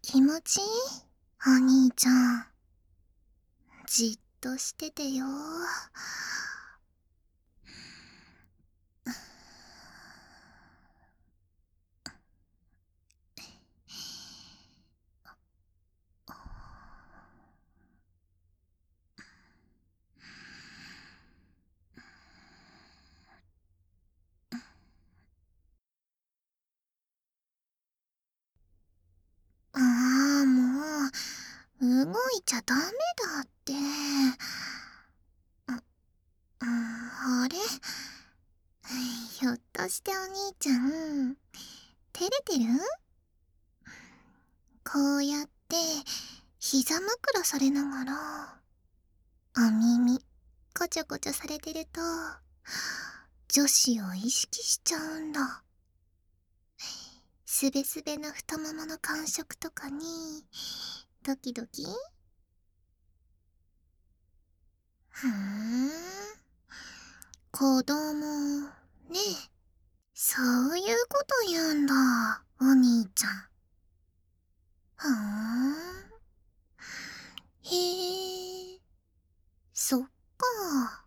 気持ちいい？お兄ちゃん。じっとしててよ。ああ、もう、動いちゃダメだって。あれ？ひょっとしてお兄ちゃん、照れてる？こうやって、膝枕されながら、お耳、こちょこちょされてると、女子を意識しちゃうんだ。すべすべの太ももの感触とかに、ドキドキ。ふーん。子供、ねえ。そういうこと言うんだ、お兄ちゃん。ふーん。へえ、そっか。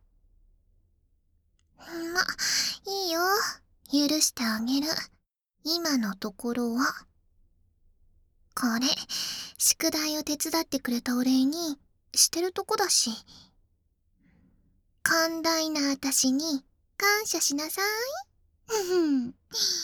ま、いいよ。許してあげる。今のところは。これ、宿題を手伝ってくれたお礼に、してるとこだし。寛大なあたしに、感謝しなさい。ふふん。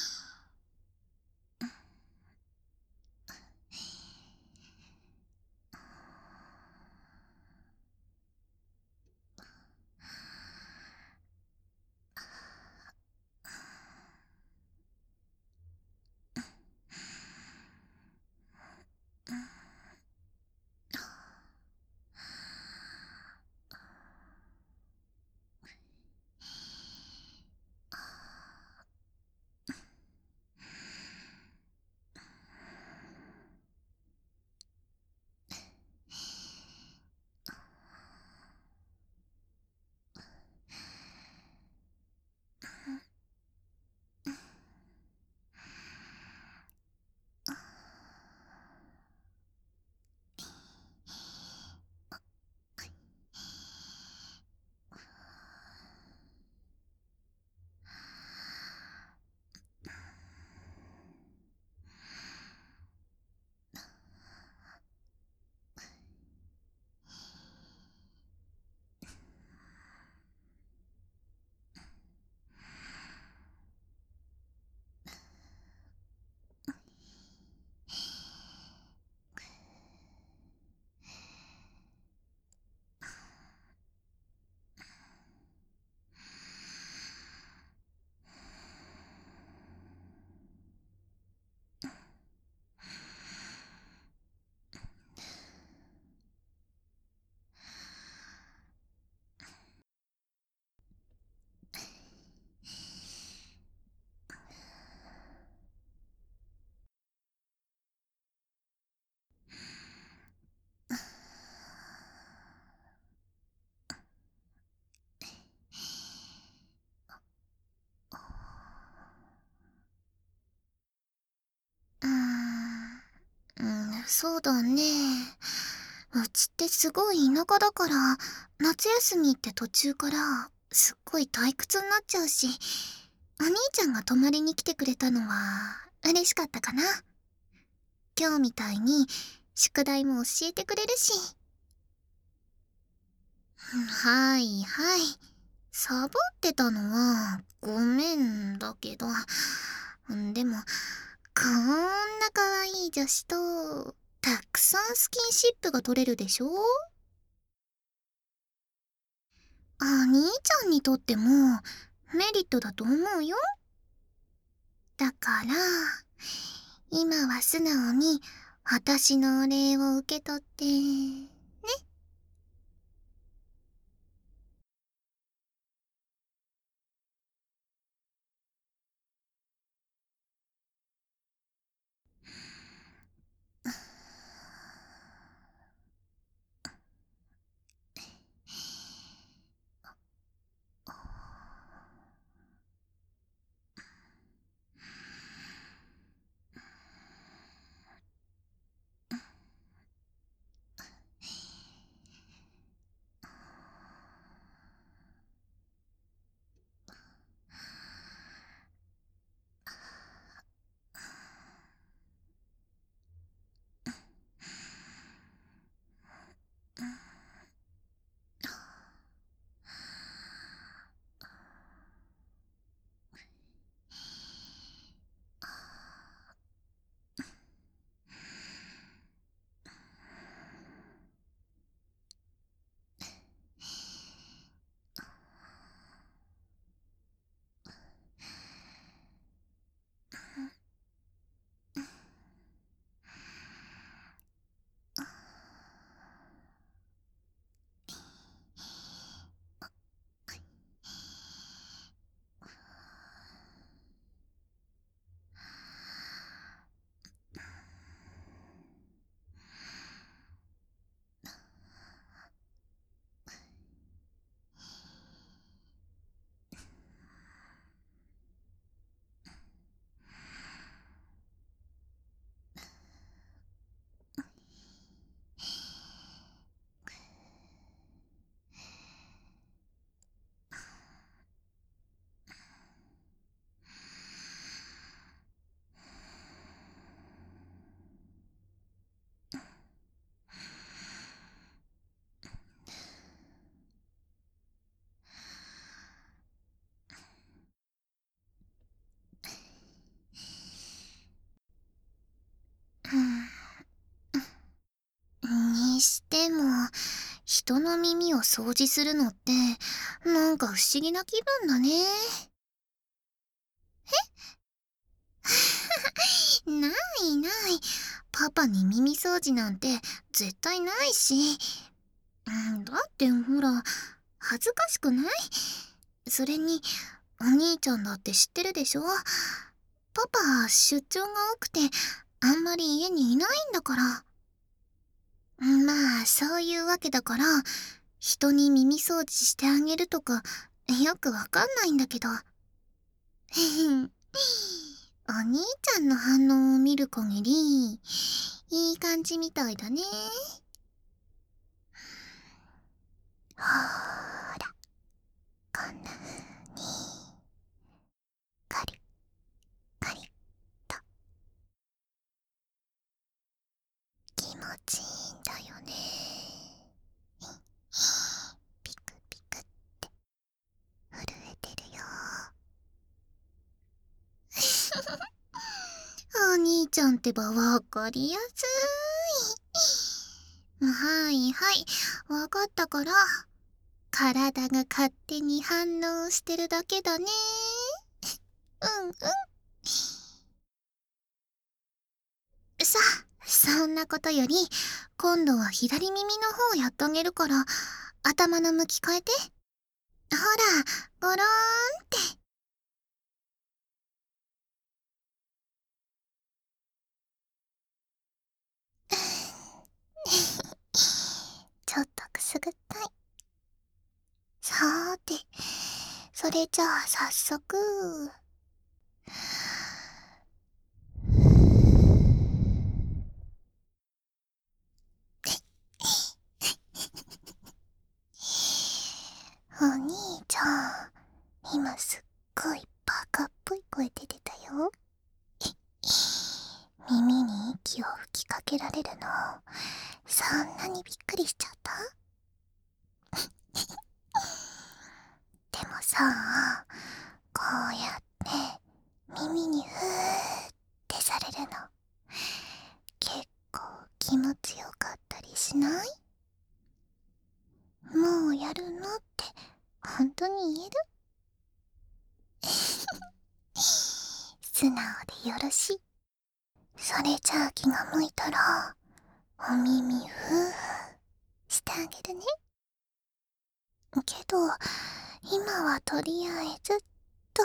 そうだね。うちってすごい田舎だから、夏休みって途中からすっごい退屈になっちゃうし、お兄ちゃんが泊まりに来てくれたのは嬉しかったかな。今日みたいに宿題も教えてくれるし。はいはい。サボってたのはごめんだけど、でも、こんな可愛い女子とたくさんスキンシップが取れるでしょ？お兄ちゃんにとってもメリットだと思うよ。だから、今は素直に私のお礼を受け取って、ね。 人の耳を掃除するのって、なんか不思議な気分だね。ないない。パパに耳掃除なんて絶対ないし。だってほら、恥ずかしくない？それに、お兄ちゃんだって知ってるでしょ？パパ出張が多くて、あんまり家にいないんだから。まあ、そういうわけだから、人に耳掃除してあげるとか、よくわかんないんだけど。お兄ちゃんの反応を見る限り、いい感じみたいだね。ほーら、こんな風に、カリッカリッと気持ちいいんだよね。ピクピクって震えてるよ。お兄ちゃんってばわかりやすい。はいはい、わかったから。体が勝手に反応してるだけだね。うんうん。さあ、そんなことより、今度は左耳の方やってあげるから、頭の向き変えて。ほら、ゴローンって。ちょっとくすぐったい。さーて、それじゃあ早速。お兄ちゃん、今すっごいバカっぽい声出てたよ。耳に息を吹きかけられるの、そんなにびっくりしちゃった？でもさ、こうやって耳にふーってされるの、結構気持ちよかったりしない？もうやるのって本当に言える？素直でよろしい。それじゃあ気が向いたら、お耳ふーしてあげるね。けど、今はとりあえずっと。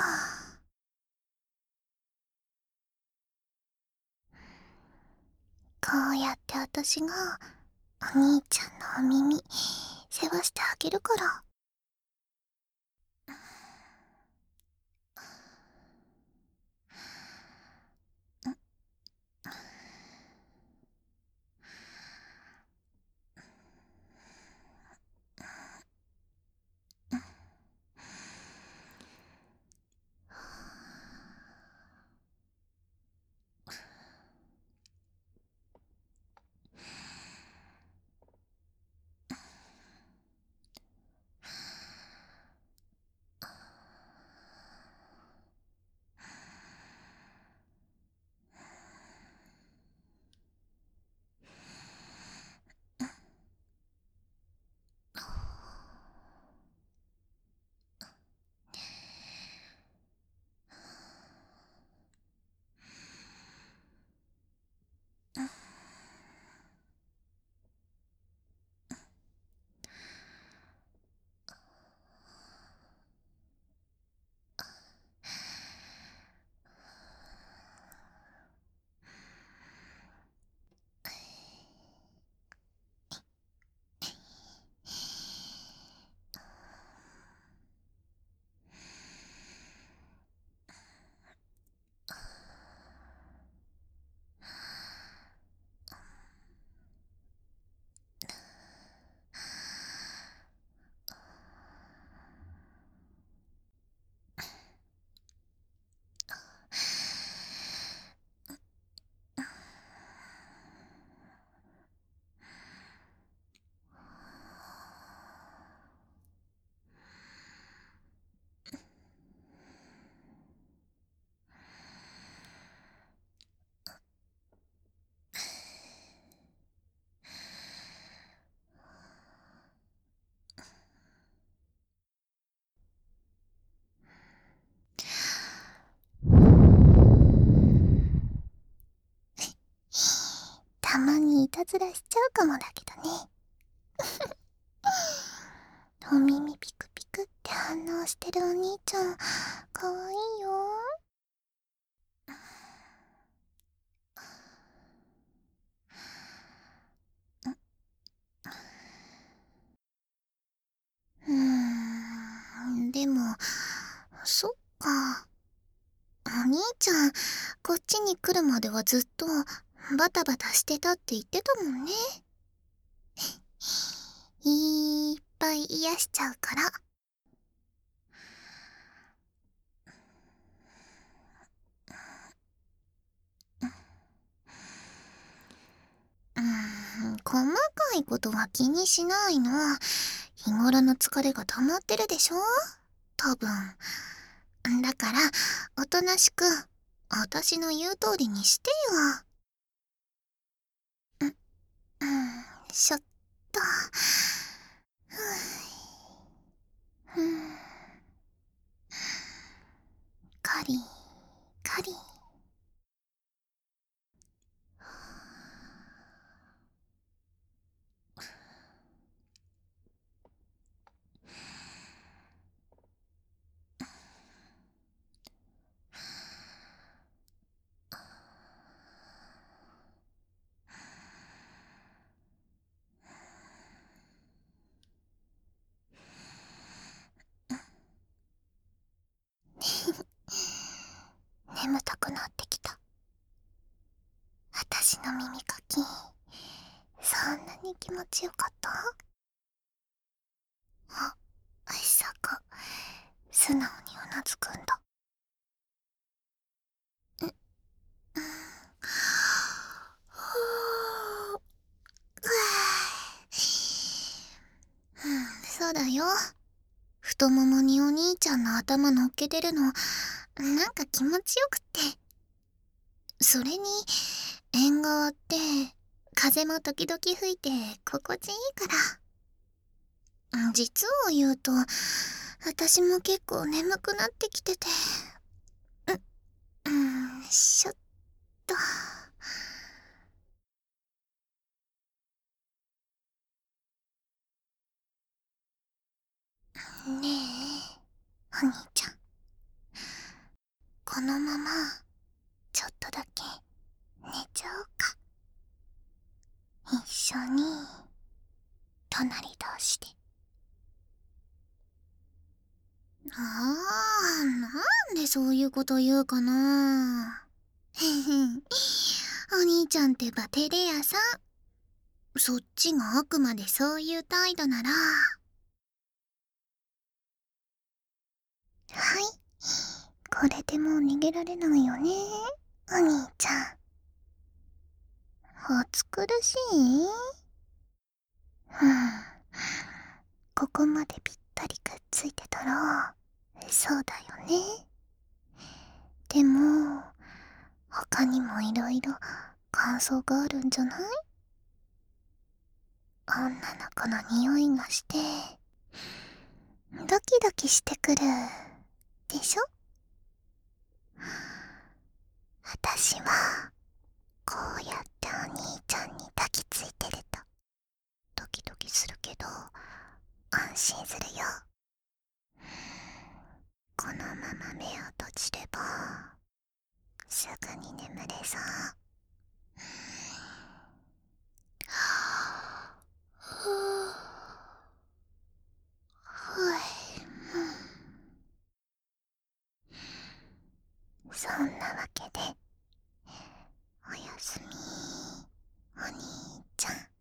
こうやって私がお兄ちゃんのお耳世話してあげるから。 たずらしちゃうかもだけどね。お耳ピクピクって反応してるお兄ちゃん、かわいいよ。でも、そっか。お兄ちゃん、こっちに来るまではずっとバタバタしてたって言ってたもんね。いっぱい癒しちゃうから。細かいことは気にしないの。日頃の疲れが溜まってるでしょ、多分。だから、おとなしく、私の言う通りにしてよ。しょっと。ふぅ。カリカリ。眠たくなってきた。私の耳かき、そんなに気持ちよかった？あ、さか、素直にうなずくんだ。そうだよ。太ももにお兄ちゃんの頭乗っけてるの、なんか気持ちよくって。それに、縁側って、風も時々吹いて心地いいから。実を言うと、私も結構眠くなってきてて。しょっと。ねえ、お兄ちゃん。このまま、ちょっとだけ、寝ちゃおうか。一緒に、隣同士で。なんでそういうこと言うかな。お兄ちゃんってば照れ屋さん。そっちがあくまでそういう態度なら。はい。これでもう逃げられないよね、お兄ちゃん。暑苦しい？ここまでぴったりくっついてたら、そうだよね。でも、他にもいろいろ感想があるんじゃない？女の子の匂いがして、ドキドキしてくる、でしょ？私は、こうやってお兄ちゃんに抱きついてると、ドキドキするけど、安心するよ。このまま目を閉じれば、すぐに眠れそう。そんなわけで、おやすみ、お兄ちゃん。